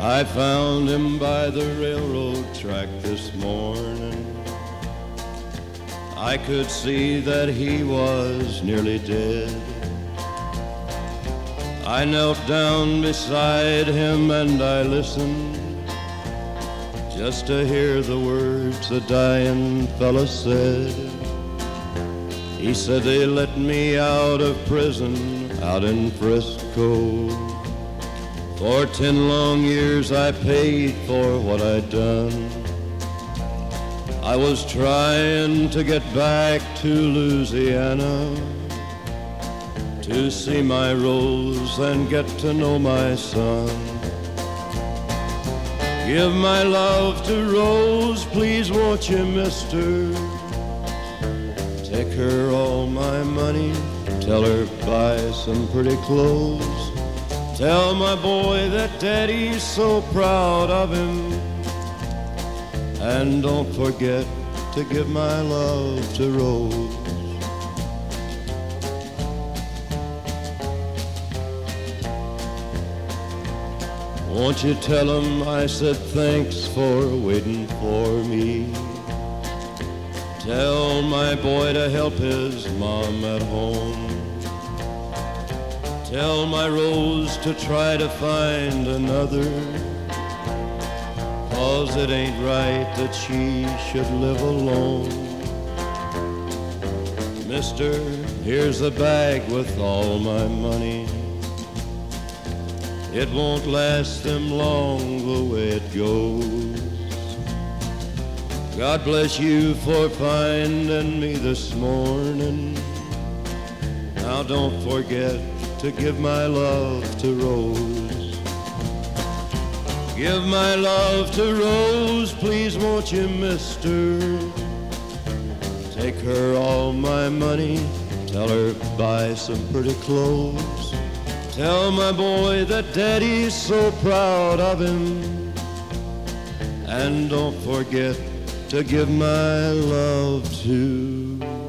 I found him by the railroad track this morning. I could see that he was nearly dead. I knelt down beside him and I listened just to hear the words the dying fella said. He said they let me out of prison out in Frisco. For 10 long years I paid for what I'd done. I was trying to get back to Louisiana to see my Rose and get to know my son. Give my love to Rose, please won't you, mister? Take her all my money, tell her buy some pretty clothes. Tell my boy that Daddy's so proud of him. And don't forget to give my love to Rose. Won't you tell him I said thanks for waiting for me. Tell my boy to help his mom at home. Tell my Rose to try to find another, 'cause it ain't right that she should live alone. Mister, here's a bag with all my money. It won't last them long the way it goes. God bless you for finding me this morning. Now don't forget to give my love to Rose. Give my love to Rose, please won't you, mister? Take her all my money, tell her buy some pretty clothes. Tell my boy that Daddy's so proud of him. And don't forget to give my love to